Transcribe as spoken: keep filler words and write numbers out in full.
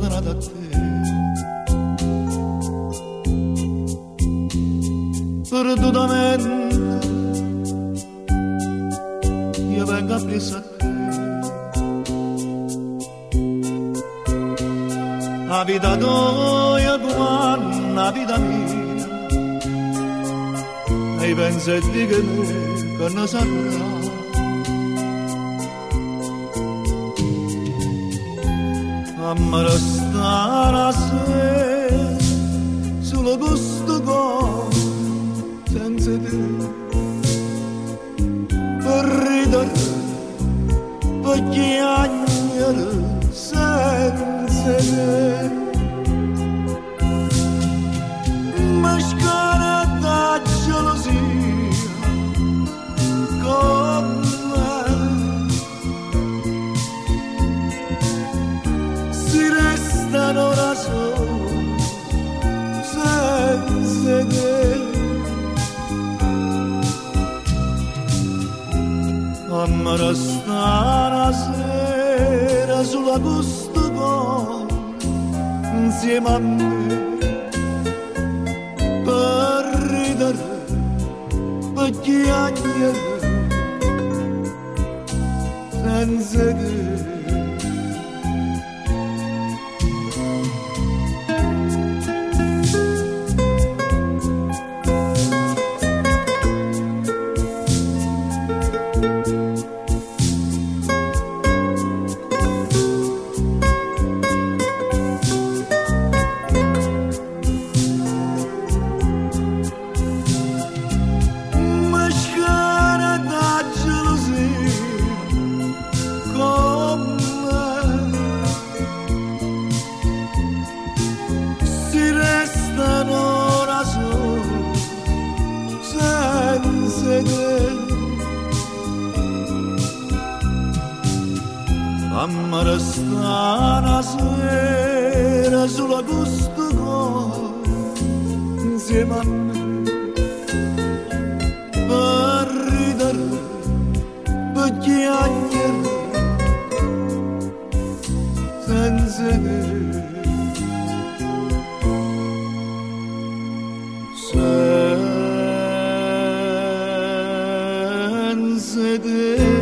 perdona da te. Perdutamente io vengo appresso a te. La vita tua come la vita mia, e pensi di che me che non sarà. Ma restare a sé solo questo cuore senza te, per ridere, per chiagnere senza te. Ma scala da gelosia con ora solo senza te. Amma restare a sera sulla questo cuore insieme a me, per ridere, per chiacchiere senza te. Fammi restare una sera sulla questo cuore insieme a me, per ridere, per chiacchiere senza te. Senza te.